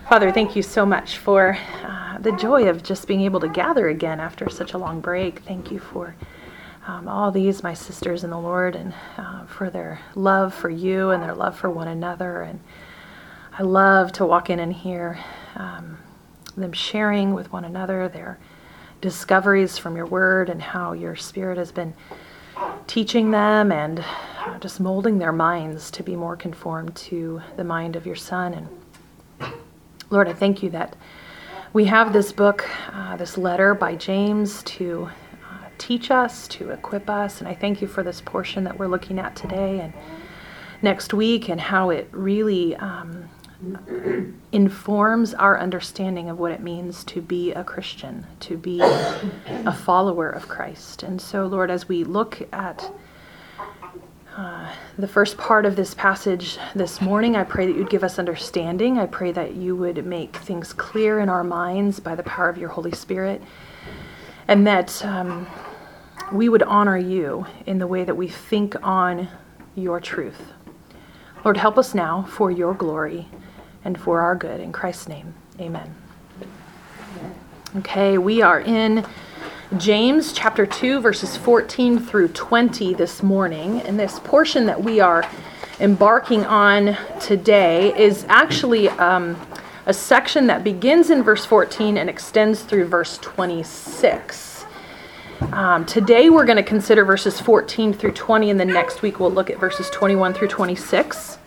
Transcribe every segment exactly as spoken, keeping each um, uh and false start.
Father, thank you so much for uh, the joy of just being able to gather again after such a long break. Thank you for um, all these, my sisters in the Lord, and uh, for their love for you and their love for one another. And I love to walk in and hear um, them sharing with one another their discoveries from your word and how your Spirit has been teaching them and uh, just molding their minds to be more conformed to the mind of your Son. And Lord, I thank you that we have this book, uh, this letter by James to uh, teach us, to equip us. And I thank you for this portion that we're looking at today and next week, and how it really um, informs our understanding of what it means to be a Christian, to be a follower of Christ. And so, Lord, as we look at Uh, the first part of this passage this morning, I pray that you'd give us understanding. I pray that you would make things clear in our minds by the power of your Holy Spirit, and that um, we would honor you in the way that we think on your truth. Lord, help us now for your glory and for our good. In Christ's name, amen. Okay, we are in James chapter two, verses fourteen through twenty this morning. And this portion that we are embarking on today is actually um, a section that begins in verse fourteen and extends through verse twenty-six. Um, today we're going to consider verses fourteen through twenty, and then next week we'll look at verses twenty-one through twenty-six.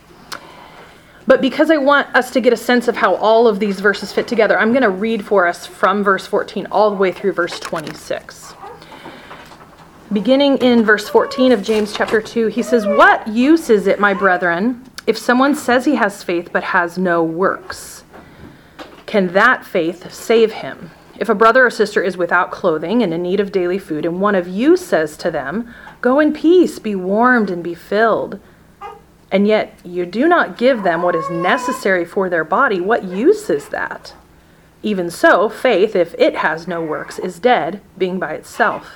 But because I want us to get a sense of how all of these verses fit together, I'm going to read for us from verse fourteen all the way through verse twenty-six. Beginning in verse fourteen of James chapter two, he says, "What use is it, my brethren, if someone says he has faith but has no works? Can that faith save him? If a brother or sister is without clothing and in need of daily food, and one of you says to them, 'Go in peace, be warmed and be filled,' and yet you do not give them what is necessary for their body, what use is that? Even so, faith, if it has no works, is dead, being by itself.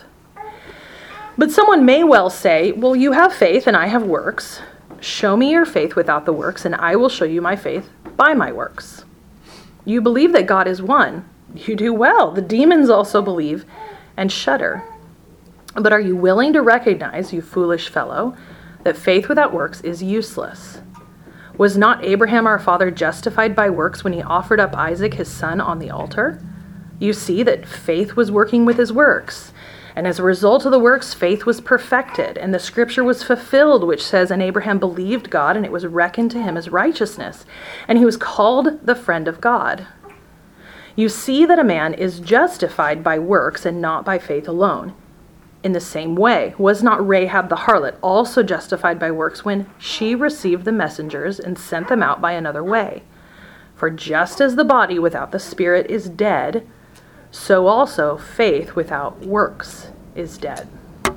But someone may well say, 'Well, you have faith and I have works. Show me your faith without the works, and I will show you my faith by my works.' You believe that God is one. You do well. The demons also believe and shudder. But are you willing to recognize, you foolish fellow, that faith without works is useless? Was not Abraham our father justified by works when he offered up Isaac his son on the altar? You see that faith was working with his works. And as a result of the works, faith was perfected, and the scripture was fulfilled, which says, 'And Abraham believed God, and it was reckoned to him as righteousness, and he was called the friend of God.' You see that a man is justified by works and not by faith alone. In the same way, was not Rahab the harlot also justified by works when she received the messengers and sent them out by another way? For just as the body without the spirit is dead, so also faith without works is dead."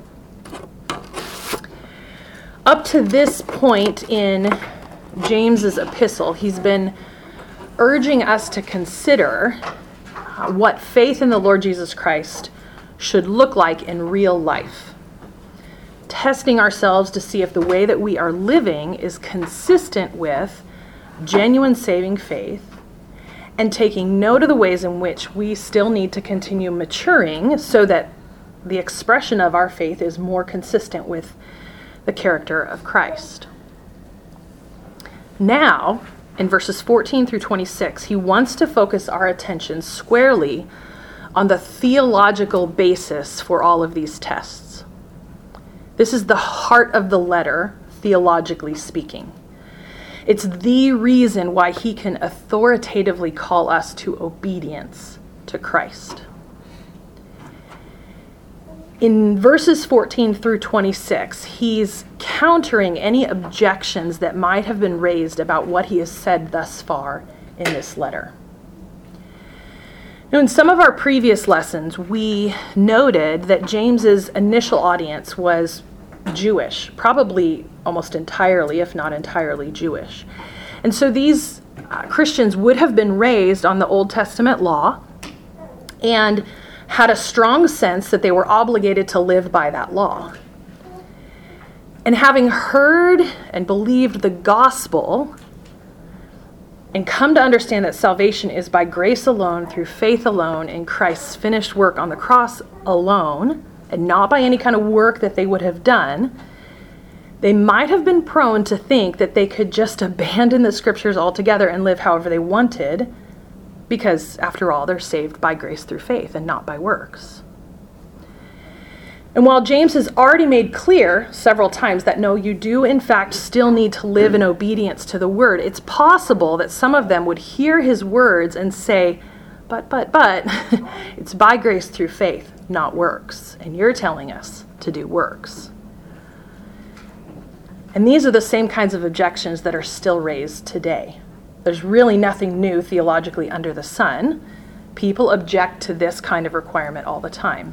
Up to this point in James's epistle, he's been urging us to consider uh, what faith in the Lord Jesus Christ should look like in real life, testing ourselves to see if the way that we are living is consistent with genuine saving faith, and taking note of the ways in which we still need to continue maturing so that the expression of our faith is more consistent with the character of Christ. Now, in verses fourteen through twenty-six, he wants to focus our attention squarely on the theological basis for all of these tests. This is the heart of the letter, theologically speaking. It's the reason why he can authoritatively call us to obedience to Christ. In verses fourteen through twenty-six, he's countering any objections that might have been raised about what he has said thus far in this letter. Now, in some of our previous lessons, we noted that James's initial audience was Jewish, probably almost entirely, if not entirely, Jewish. And so these uh, Christians would have been raised on the Old Testament law and had a strong sense that they were obligated to live by that law. And having heard and believed the gospel, and come to understand that salvation is by grace alone, through faith alone, in Christ's finished work on the cross alone, and not by any kind of work that they would have done, they might have been prone to think that they could just abandon the scriptures altogether and live however they wanted, because after all, they're saved by grace through faith and not by works. And while James has already made clear several times that no, you do in fact still need to live in obedience to the word, it's possible that some of them would hear his words and say, but, but, but, it's by grace through faith, not works. And you're telling us to do works. And these are the same kinds of objections that are still raised today. There's really nothing new theologically under the sun. People object to this kind of requirement all the time.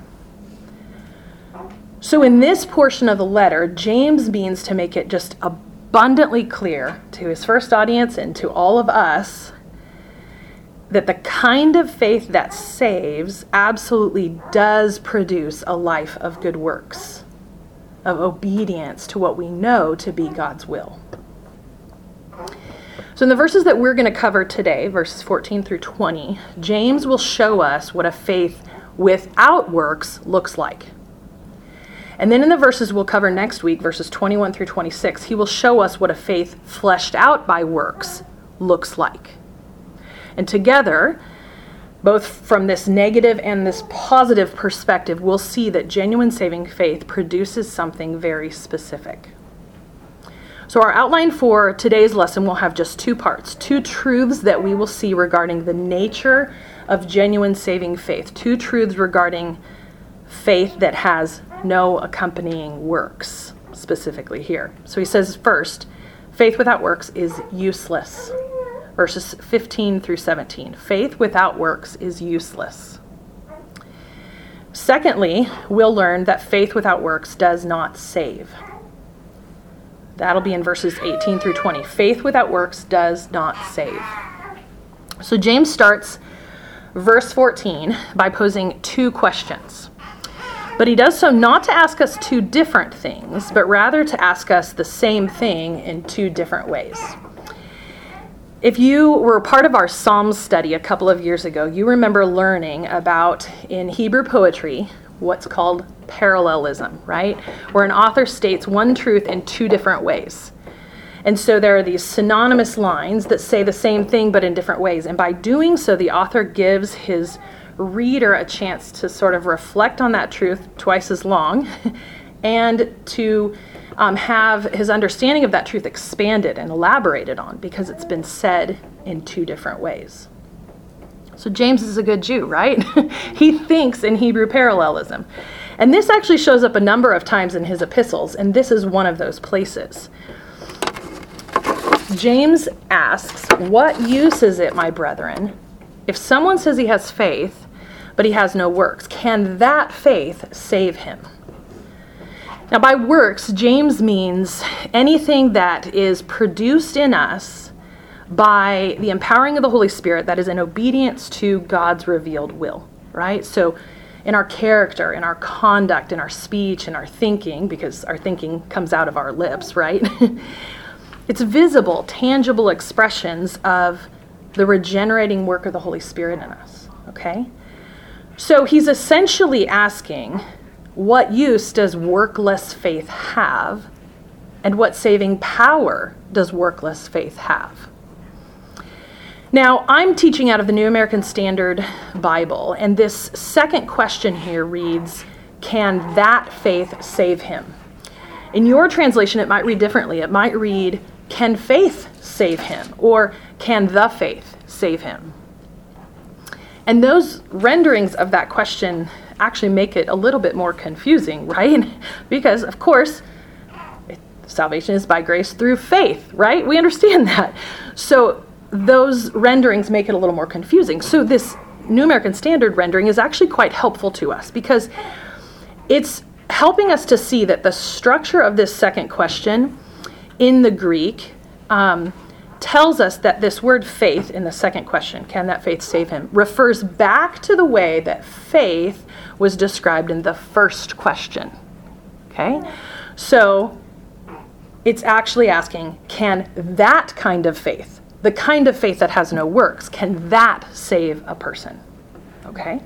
So in this portion of the letter, James means to make it just abundantly clear to his first audience and to all of us that the kind of faith that saves absolutely does produce a life of good works, of obedience to what we know to be God's will. So in the verses that we're going to cover today, verses fourteen through twenty, James will show us what a faith without works looks like. And then in the verses we'll cover next week, verses twenty-one through twenty-six, he will show us what a faith fleshed out by works looks like. And together, both from this negative and this positive perspective, we'll see that genuine saving faith produces something very specific. So our outline for today's lesson will have just two parts, two truths that we will see regarding the nature of genuine saving faith, two truths regarding faith that has no accompanying works, specifically here. So he says first, faith without works is useless. Verses fifteen through seventeen. Faith without works is useless. Secondly, we'll learn that faith without works does not save. That'll be in verses eighteen through twenty. Faith without works does not save. So James starts verse fourteen by posing two questions. But he does so not to ask us two different things, but rather to ask us the same thing in two different ways. If you were part of our Psalms study a couple of years ago, you remember learning about, in Hebrew poetry, what's called parallelism, right? Where an author states one truth in two different ways. And so there are these synonymous lines that say the same thing but in different ways. And by doing so, the author gives his reader a chance to sort of reflect on that truth twice as long and to um, have his understanding of that truth expanded and elaborated on because it's been said in two different ways. So James is a good Jew, right? He thinks in Hebrew parallelism. And this actually shows up a number of times in his epistles, and this is one of those places. James asks, "What use is it, my brethren, if someone says he has faith, but he has no works? Can that faith save him?" Now, by works, James means anything that is produced in us by the empowering of the Holy Spirit that is in obedience to God's revealed will, right? So in our character, in our conduct, in our speech, in our thinking, because our thinking comes out of our lips, right? It's visible, tangible expressions of the regenerating work of the Holy Spirit in us, okay? So he's essentially asking, what use does workless faith have? And what saving power does workless faith have? Now, I'm teaching out of the New American Standard Bible, and this second question here reads, can that faith save him? In your translation, it might read differently. It might read, can faith save him? Or can the faith save him? And those renderings of that question actually make it a little bit more confusing, right? Because, of course, it, salvation is by grace through faith, right? We understand that. So those renderings make it a little more confusing. So this New American Standard rendering is actually quite helpful to us because it's helping us to see that the structure of this second question in the Greek um, tells us that this word faith in the second question, can that faith save him, refers back to the way that faith was described in the first question. Okay? So it's actually asking, can that kind of faith the kind of faith that has no works. Can that save a person? Okay?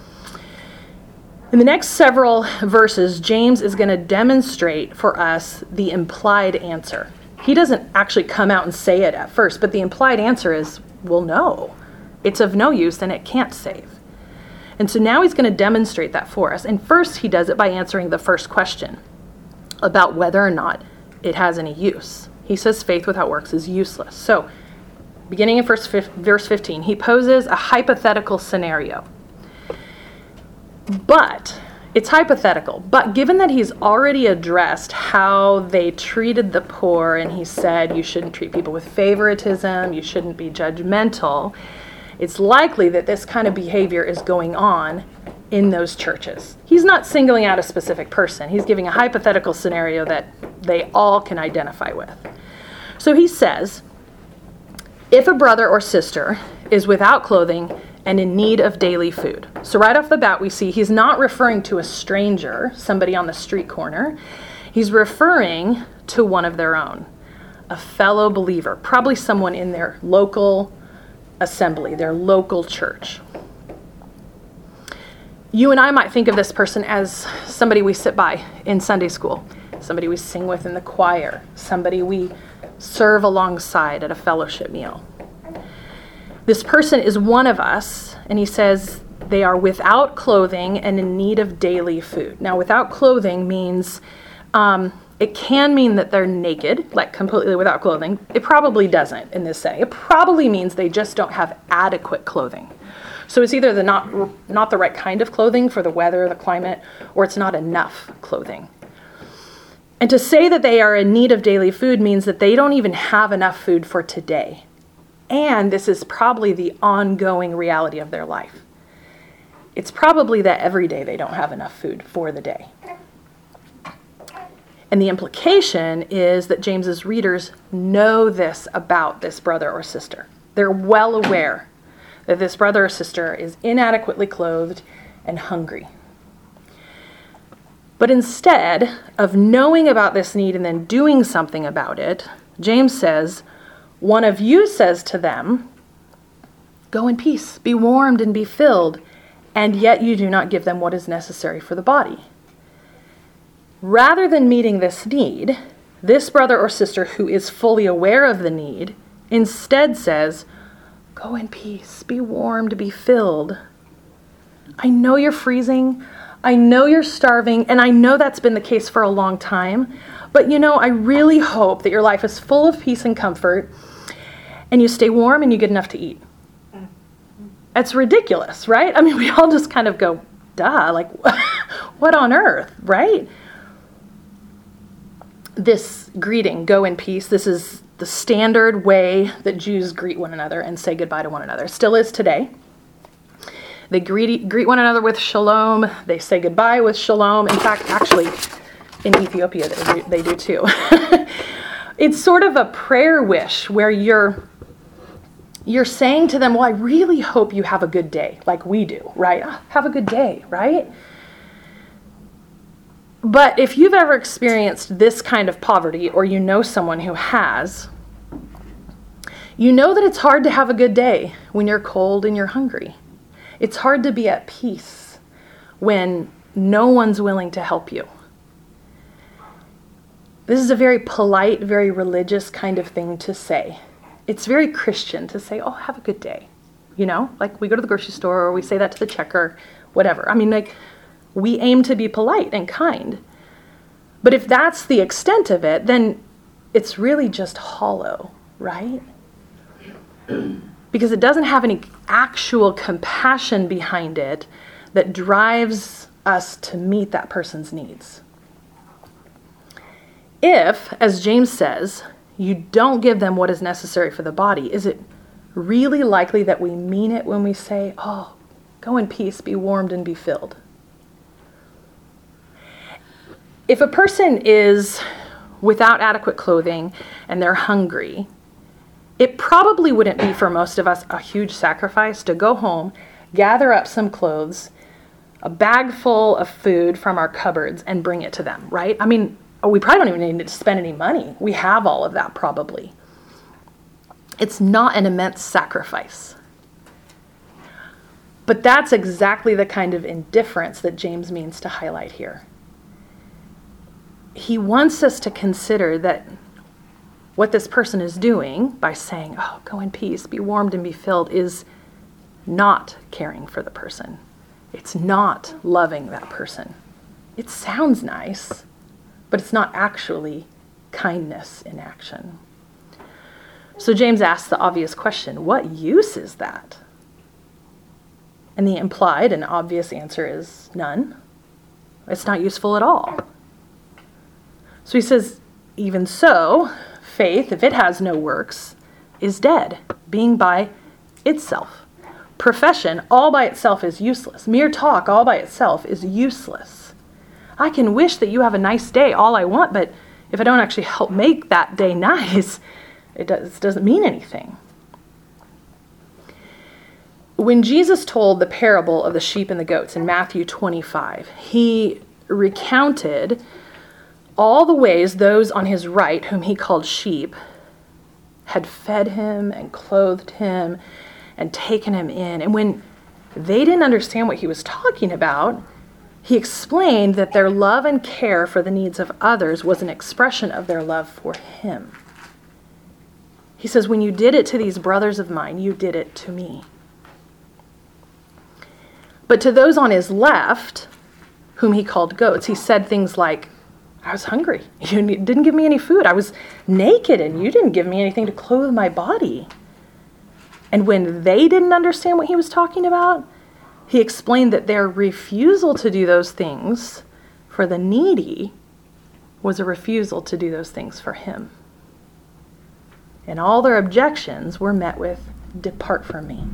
In the next several verses, James is going to demonstrate for us the implied answer. He doesn't actually come out and say it at first, but the implied answer is, well, no. It's of no use, and it can't save. And so now he's going to demonstrate that for us. And first, he does it by answering the first question about whether or not it has any use. He says faith without works is useless. So, beginning in verse fifteen, he poses a hypothetical scenario. But, it's hypothetical, but given that he's already addressed how they treated the poor, and he said you shouldn't treat people with favoritism, you shouldn't be judgmental, it's likely that this kind of behavior is going on in those churches. He's not singling out a specific person. He's giving a hypothetical scenario that they all can identify with. So he says, if a brother or sister is without clothing and in need of daily food. So right off the bat, we see he's not referring to a stranger, somebody on the street corner. He's referring to one of their own, a fellow believer, probably someone in their local assembly, their local church. You and I might think of this person as somebody we sit by in Sunday school, somebody we sing with in the choir, somebody we serve alongside at a fellowship meal. This person is one of us, and he says they are without clothing and in need of daily food. Now, without clothing means, um, it can mean that they're naked, like completely without clothing. It probably doesn't in this setting. It probably means they just don't have adequate clothing. So it's either the not, not the right kind of clothing for the weather, the climate, or it's not enough clothing. And to say that they are in need of daily food means that they don't even have enough food for today. And this is probably the ongoing reality of their life. It's probably that every day they don't have enough food for the day. And the implication is that James's readers know this about this brother or sister. They're well aware that this brother or sister is inadequately clothed and hungry. But instead of knowing about this need and then doing something about it, James says, one of you says to them, go in peace, be warmed and be filled, and yet you do not give them what is necessary for the body. Rather than meeting this need, this brother or sister who is fully aware of the need instead says, go in peace, be warmed, be filled. I know you're freezing, I know you're starving, and I know that's been the case for a long time, but you know, I really hope that your life is full of peace and comfort, and you stay warm and you get enough to eat. That's ridiculous, right? I mean, we all just kind of go, duh, like, what on earth, right? This greeting, go in peace, this is the standard way that Jews greet one another and say goodbye to one another. Still is today. They greet, greet one another with shalom. They say goodbye with shalom. In fact, actually, in Ethiopia, they do, they do too. It's sort of a prayer wish where you're you're saying to them, well, I really hope you have a good day, like we do, right? Have a good day, right? But if you've ever experienced this kind of poverty, or you know someone who has, you know that it's hard to have a good day when you're cold and you're hungry. It's hard to be at peace when no one's willing to help you. This is a very polite, very religious kind of thing to say. It's very Christian to say, oh, have a good day. You know, like we go to the grocery store or we say that to the checker, whatever. I mean, like, we aim to be polite and kind. But if that's the extent of it, then it's really just hollow, right? Because it doesn't have any actual compassion behind it that drives us to meet that person's needs. If, as James says, you don't give them what is necessary for the body, is it really likely that we mean it when we say, oh, go in peace, be warmed and be filled? If a person is without adequate clothing and they're hungry, it probably wouldn't be for most of us a huge sacrifice to go home, gather up some clothes, a bag full of food from our cupboards, and bring it to them, right? I mean, we probably don't even need to spend any money. We have all of that probably. It's not an immense sacrifice. But that's exactly the kind of indifference that James means to highlight here. He wants us to consider that what this person is doing by saying, oh, go in peace, be warmed and be filled, is not caring for the person. It's not loving that person. It sounds nice, but it's not actually kindness in action. So James asks the obvious question, what use is that? And the implied and obvious answer is none. It's not useful at all. So he says, even so, faith, if it has no works, is dead, being by itself. Profession all by itself is useless. Mere talk all by itself is useless. I can wish that you have a nice day all I want, but if I don't actually help make that day nice, it does, doesn't mean anything. When Jesus told the parable of the sheep and the goats in Matthew twenty-five, he recounted all the ways those on his right, whom he called sheep, had fed him and clothed him and taken him in. And when they didn't understand what he was talking about, he explained that their love and care for the needs of others was an expression of their love for him. He says, when you did it to these brothers of mine, you did it to me. But to those on his left, whom he called goats, he said things like, I was hungry. You didn't give me any food. I was naked and you didn't give me anything to clothe my body. And when they didn't understand what he was talking about, he explained that their refusal to do those things for the needy was a refusal to do those things for him. And all their objections were met with, depart from me.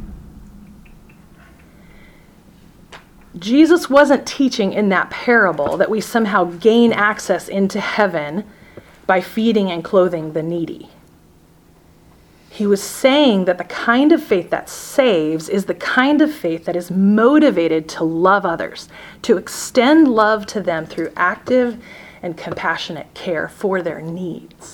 Jesus wasn't teaching in that parable that we somehow gain access into heaven by feeding and clothing the needy. He was saying that the kind of faith that saves is the kind of faith that is motivated to love others, to extend love to them through active and compassionate care for their needs.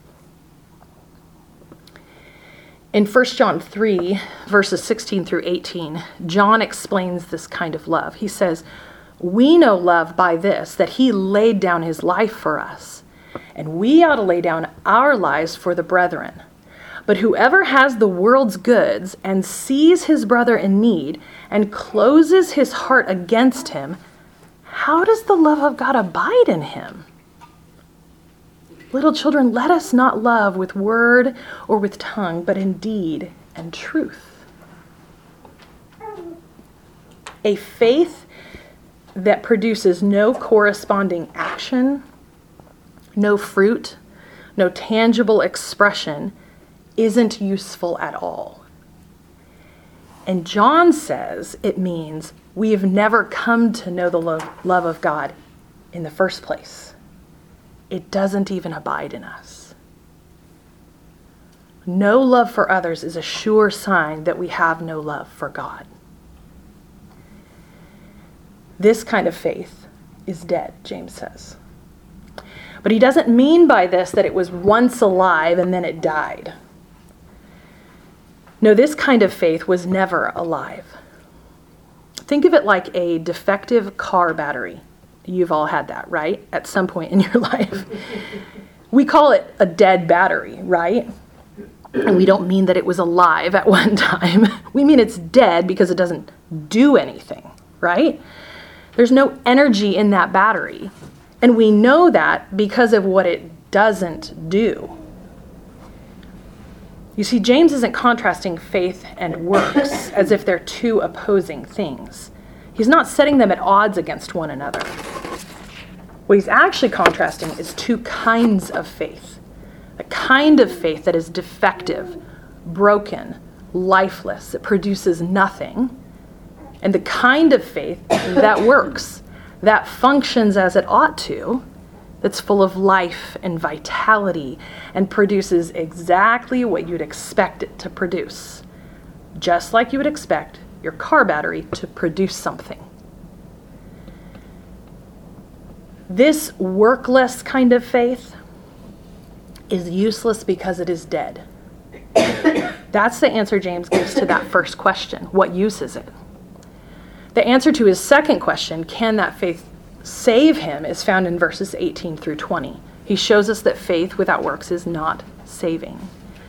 In First John three, verses sixteen through eighteen, John explains this kind of love. He says, we know love by this, that he laid down his life for us, and we ought to lay down our lives for the brethren. But whoever has the world's goods and sees his brother in need and closes his heart against him, how does the love of God abide in him? Little children, let us not love with word or with tongue, but in deed and truth. A faith that produces no corresponding action, no fruit, no tangible expression, isn't useful at all. And John says it means we have never come to know the lo- love of God in the first place. It doesn't even abide in us. No love for others is a sure sign that we have no love for God. This kind of faith is dead, James says. But he doesn't mean by this that it was once alive and then it died. No, this kind of faith was never alive. Think of it like a defective car battery. You've all had that, right? At some point in your life. We call it a dead battery, right? And we don't mean that it was alive at one time. We mean it's dead because it doesn't do anything, right? There's no energy in that battery. And we know that because of what it doesn't do. You see, James isn't contrasting faith and works as if they're two opposing things. He's not setting them at odds against one another. What he's actually contrasting is two kinds of faith. A kind of faith that is defective, broken, lifeless, that produces nothing. And the kind of faith that works, that functions as it ought to, that's full of life and vitality and produces exactly what you'd expect it to produce. Just like you would expect your car battery to produce something. This workless kind of faith is useless because it is dead. That's the answer James gives to that first question. What use is it? The answer to his second question, can that faith save him, is found in verses eighteen through twenty. He shows us that faith without works is not saving.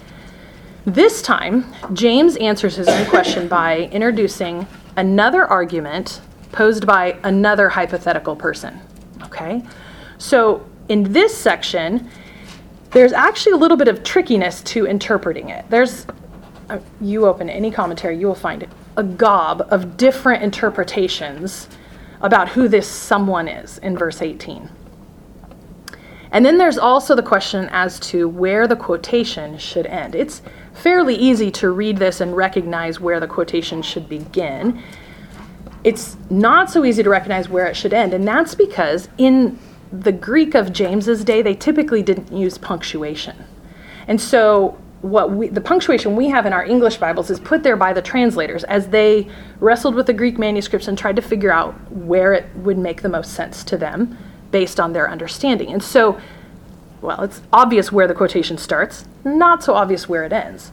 This time, James answers his own question by introducing another argument posed by another hypothetical person. Okay? So in this section, there's actually a little bit of trickiness to interpreting it. There's, uh, you open any commentary, you will find a gob of different interpretations about who this someone is in verse eighteen. And then there's also the question as to where the quotation should end. It's fairly easy to read this and recognize where the quotation should begin. It's not so easy to recognize where it should end, and that's because in the Greek of James's day, they typically didn't use punctuation. And so what we, the punctuation we have in our English Bibles is put there by the translators as they wrestled with the Greek manuscripts and tried to figure out where it would make the most sense to them based on their understanding. And so, well, it's obvious where the quotation starts, not so obvious where it ends.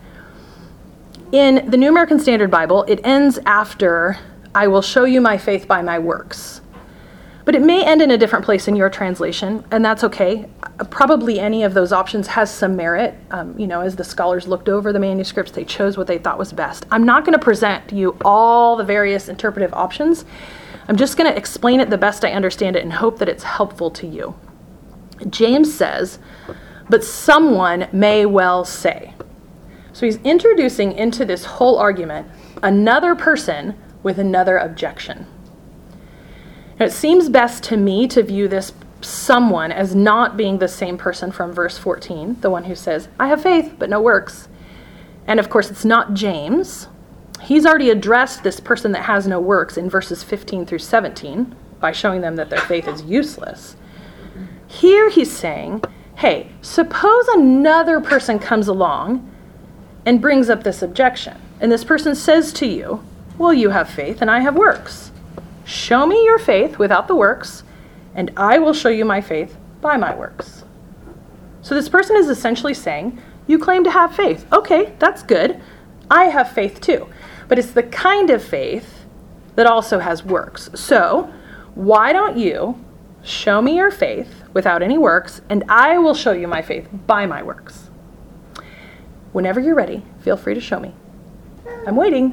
In the New American Standard Bible, it ends after, "I will show you my faith by my works." But it may end in a different place in your translation, and that's okay. Probably any of those options has some merit. Um, you know, as the scholars looked over the manuscripts, they chose what they thought was best. I'm not going to present you all the various interpretive options. I'm just going to explain it the best I understand it and hope that it's helpful to you. James says, "But someone may well say." So he's introducing into this whole argument another person with another objection. Now, it seems best to me to view this someone as not being the same person from verse fourteen, the one who says, "I have faith, but no works." And of course, it's not James. He's already addressed this person that has no works in verses fifteen through seventeen by showing them that their faith is useless. Here he's saying, hey, suppose another person comes along and brings up this objection. And this person says to you, well, you have faith and I have works. Show me your faith without the works, and I will show you my faith by my works. So this person is essentially saying, you claim to have faith. Okay, that's good. I have faith too. But it's the kind of faith that also has works. So why don't you show me your faith without any works, and I will show you my faith by my works. Whenever you're ready, feel free to show me. I'm waiting.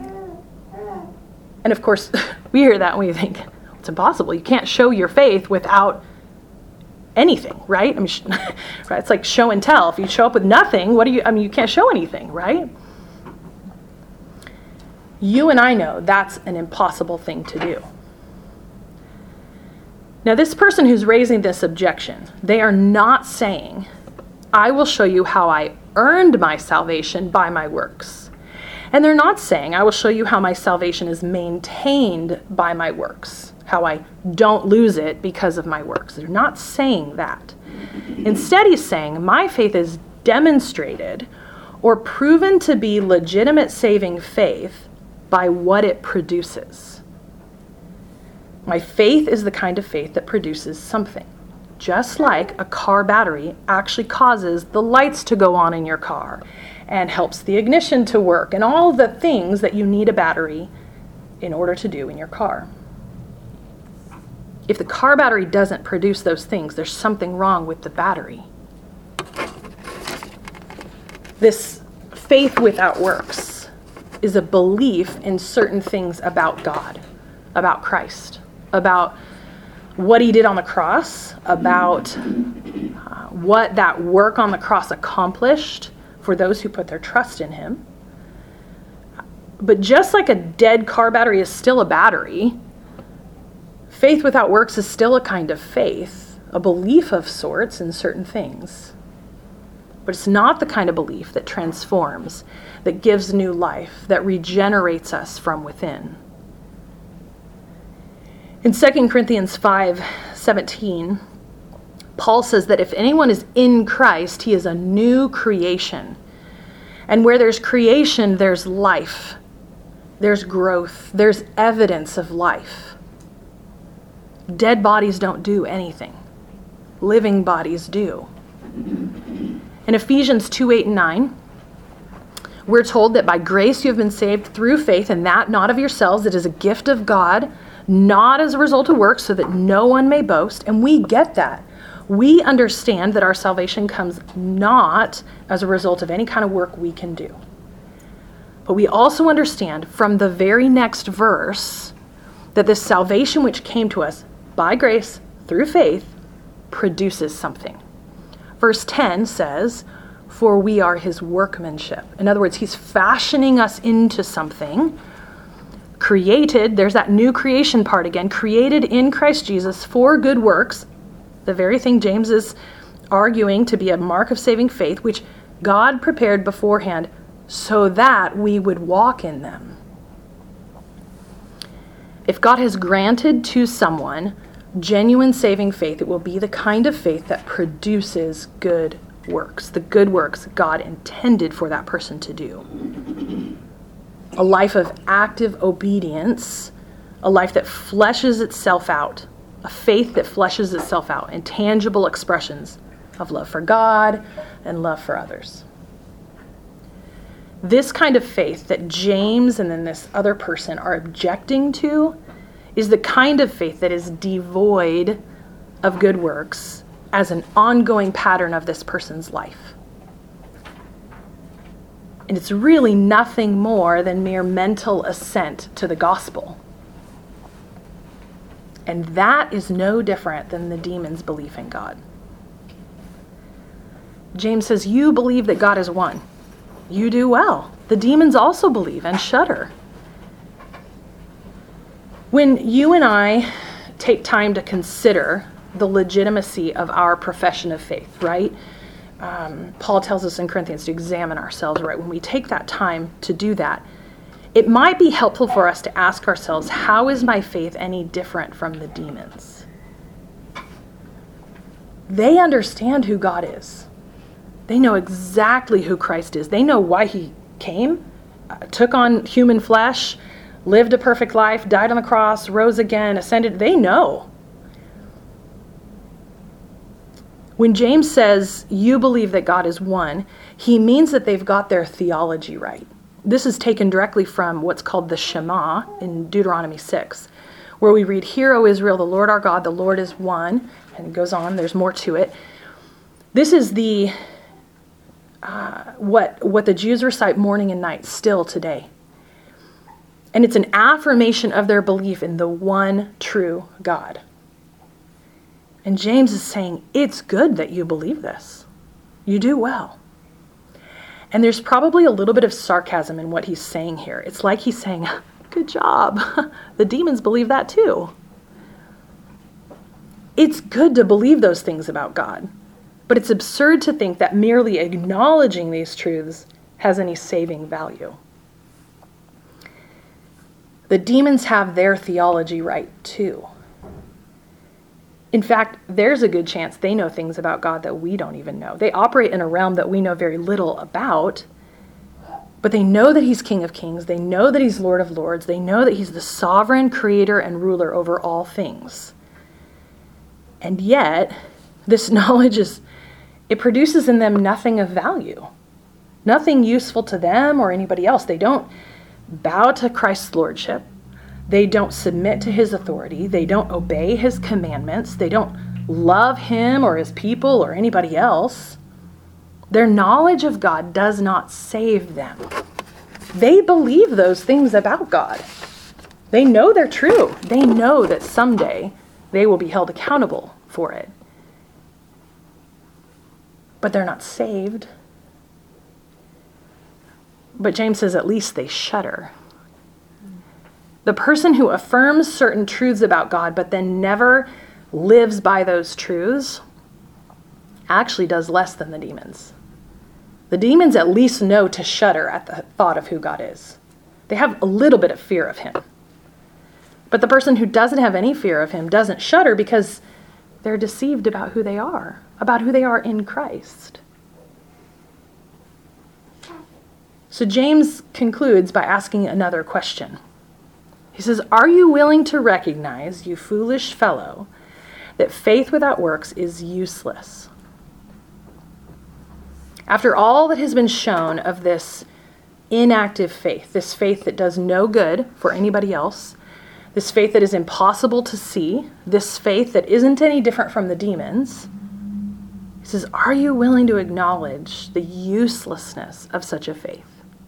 And of course, we hear that and we think, it's impossible. You can't show your faith without anything, right? I mean, right? It's like show and tell. If you show up with nothing, what do you, I mean, you can't show anything, right? You and I know that's an impossible thing to do. Now, this person who's raising this objection, they are not saying, I will show you how I earned my salvation by my works. And they're not saying, I will show you how my salvation is maintained by my works, how I don't lose it because of my works. They're not saying that. Instead, he's saying, my faith is demonstrated or proven to be legitimate saving faith by what it produces. My faith is the kind of faith that produces something. Just like a car battery actually causes the lights to go on in your car and helps the ignition to work and all the things that you need a battery in order to do in your car. If the car battery doesn't produce those things, there's something wrong with the battery. This faith without works is a belief in certain things about God, about Christ, about what he did on the cross, about uh, what that work on the cross accomplished for those who put their trust in him. But just like a dead car battery is still a battery, faith without works is still a kind of faith, a belief of sorts in certain things. But it's not the kind of belief that transforms, that gives new life, that regenerates us from within. In Second Corinthians five seventeen, Paul says that if anyone is in Christ, he is a new creation. And where there's creation, there's life. There's growth. There's evidence of life. Dead bodies don't do anything. Living bodies do. In Ephesians two, eight, and nine, We're told that by grace you have been saved through faith, and that not of yourselves. It is a gift of God, not as a result of works, so that no one may boast. And we get that. We understand that our salvation comes not as a result of any kind of work we can do. But we also understand from the very next verse that this salvation which came to us by grace through faith produces something. Verse ten says, for we are his workmanship. In other words, he's fashioning us into something created, there's that new creation part again, created in Christ Jesus for good works, the very thing James is arguing to be a mark of saving faith, which God prepared beforehand so that we would walk in them. If God has granted to someone genuine saving faith, it will be the kind of faith that produces good works, the good works God intended for that person to do. A life of active obedience, a life that fleshes itself out, a faith that fleshes itself out in tangible expressions of love for God and love for others. This kind of faith that James and then this other person are objecting to is the kind of faith that is devoid of good works as an ongoing pattern of this person's life. And it's really nothing more than mere mental assent to the gospel. And that is no different than the demon's belief in God. James says, you believe that God is one. You do well. The demons also believe and shudder. When you and I take time to consider the legitimacy of our profession of faith, right? Um, Paul tells us in Corinthians to examine ourselves, right? When we take that time to do that, it might be helpful for us to ask ourselves, how is my faith any different from the demons? They understand who God is. They know exactly who Christ is. They know why he came, uh, took on human flesh, lived a perfect life, died on the cross, rose again, ascended. They know. When James says, you believe that God is one, he means that they've got their theology right. This is taken directly from what's called the Shema in Deuteronomy six, where we read, hear, O Israel, the Lord our God, the Lord is one. And it goes on, there's more to it. This is the uh, what, what the Jews recite morning and night still today. And it's an affirmation of their belief in the one true God. And James is saying, it's good that you believe this. You do well. And there's probably a little bit of sarcasm in what he's saying here. It's like he's saying, good job. The demons believe that too. It's good to believe those things about God. But it's absurd to think that merely acknowledging these truths has any saving value. The demons have their theology right too. In fact, there's a good chance they know things about God that we don't even know. They operate in a realm that we know very little about, but they know that he's King of Kings. They know that he's Lord of Lords. They know that he's the sovereign creator and ruler over all things. And yet, this knowledge is, it produces in them nothing of value, nothing useful to them or anybody else. They don't bow to Christ's lordship. They don't submit to his authority. They don't obey his commandments. They don't love him or his people or anybody else. Their knowledge of God does not save them. They believe those things about God. They know they're true. They know that someday they will be held accountable for it. But they're not saved. But James says at least they shudder. The person who affirms certain truths about God but then never lives by those truths actually does less than the demons. The demons at least know to shudder at the thought of who God is. They have a little bit of fear of him. But the person who doesn't have any fear of him doesn't shudder because they're deceived about who they are, about who they are in Christ. So James concludes by asking another question. He says, are you willing to recognize, you foolish fellow, that faith without works is useless? After all that has been shown of this inactive faith, this faith that does no good for anybody else, this faith that is impossible to see, this faith that isn't any different from the demons. He says, are you willing to acknowledge the uselessness of such a faith?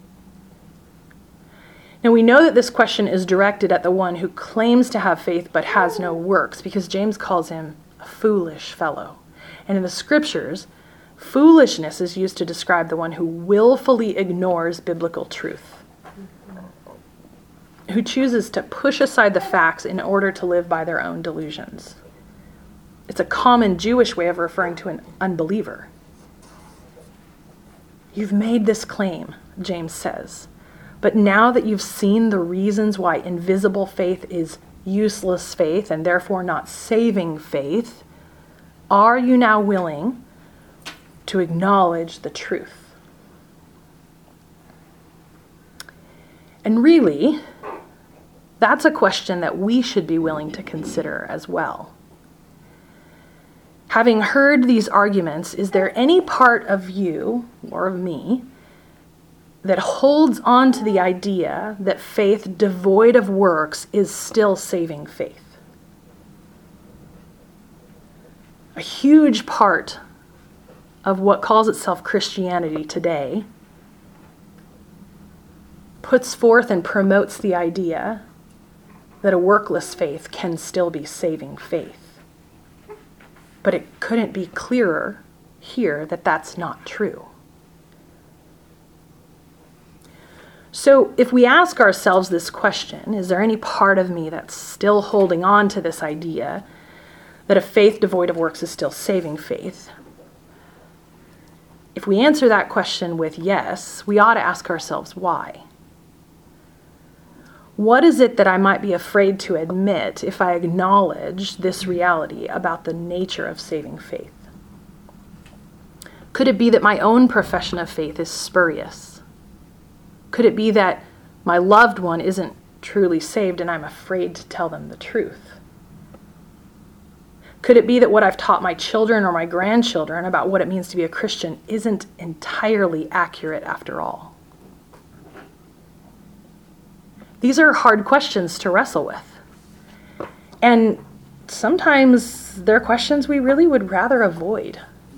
Now we know that this question is directed at the one who claims to have faith but has no works, because James calls him a foolish fellow. And in the scriptures, foolishness is used to describe the one who willfully ignores biblical truth, who chooses to push aside the facts in order to live by their own delusions. It's a common Jewish way of referring to an unbeliever. You've made this claim, James says, but now that you've seen the reasons why invisible faith is useless faith and therefore not saving faith, are you now willing to acknowledge the truth? And really, that's a question that we should be willing to consider as well. Having heard these arguments, is there any part of you or of me that holds on to the idea that faith devoid of works is still saving faith? A huge part of what calls itself Christianity today puts forth and promotes the idea that a workless faith can still be saving faith. But it couldn't be clearer here that that's not true. So if we ask ourselves this question, is there any part of me that's still holding on to this idea that a faith devoid of works is still saving faith? If we answer that question with yes, we ought to ask ourselves why. What is it that I might be afraid to admit if I acknowledge this reality about the nature of saving faith? Could it be that my own profession of faith is spurious? Could it be that my loved one isn't truly saved and I'm afraid to tell them the truth? Could it be that what I've taught my children or my grandchildren about what it means to be a Christian isn't entirely accurate after all? These are hard questions to wrestle with. And sometimes they're questions we really would rather avoid.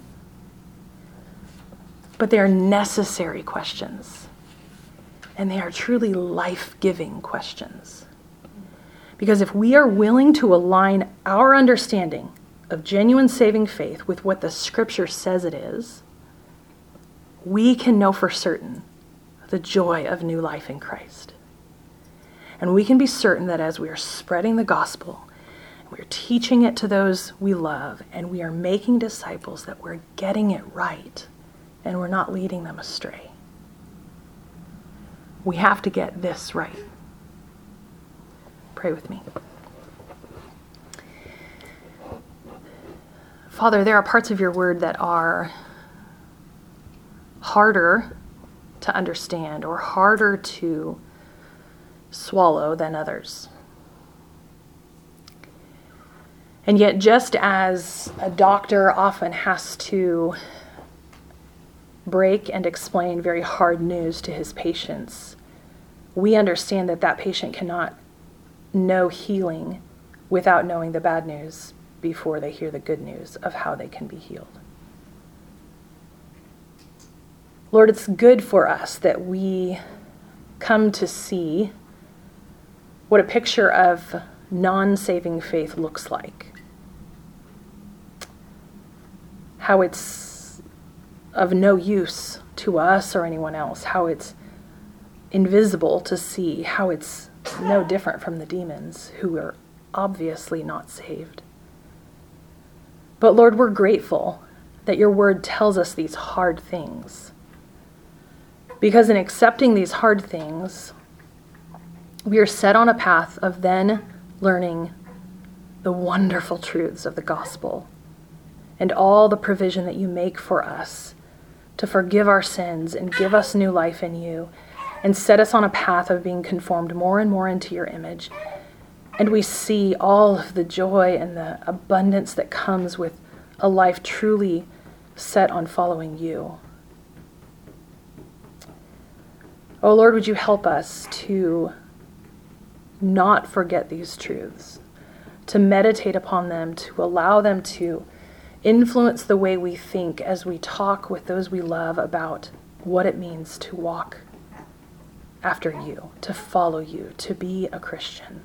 But they are necessary questions. And they are truly life-giving questions. Because if we are willing to align our understanding of genuine saving faith with what the scripture says it is, we can know for certain the joy of new life in Christ. And we can be certain that as we are spreading the gospel, we're teaching it to those we love, and we are making disciples, that we're getting it right and we're not leading them astray. We have to get this right. Pray with me. Father, there are parts of your word that are harder to understand or harder to swallow than others. And yet, just as a doctor often has to break and explain very hard news to his patients, we understand that that patient cannot know healing without knowing the bad news before they hear the good news of how they can be healed. Lord, it's good for us that we come to see what a picture of non-saving faith looks like. How it's of no use to us or anyone else. How it's invisible to see. How it's no different from the demons who are obviously not saved. But Lord, we're grateful that your word tells us these hard things. Because in accepting these hard things, we are set on a path of then learning the wonderful truths of the gospel and all the provision that you make for us to forgive our sins and give us new life in you and set us on a path of being conformed more and more into your image. And we see all of the joy and the abundance that comes with a life truly set on following you. Oh Lord, would you help us to not forget these truths, to meditate upon them, to allow them to influence the way we think as we talk with those we love about what it means to walk after you, to follow you, to be a Christian.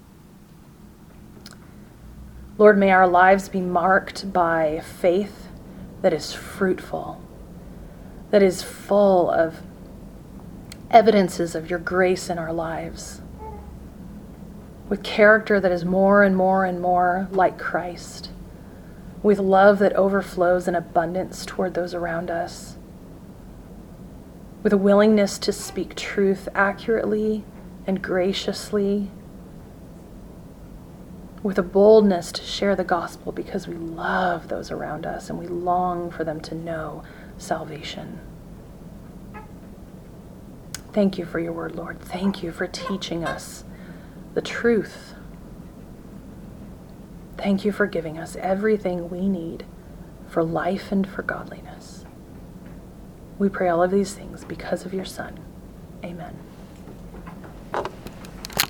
Lord, may our lives be marked by faith that is fruitful, that is full of evidences of your grace in our lives, with character that is more and more and more like Christ, with love that overflows in abundance toward those around us, with a willingness to speak truth accurately and graciously, with a boldness to share the gospel because we love those around us and we long for them to know salvation. Thank you for your word, Lord. Thank you for teaching us the truth. Thank you for giving us everything we need for life and for godliness. We pray all of these things because of your Son. Amen.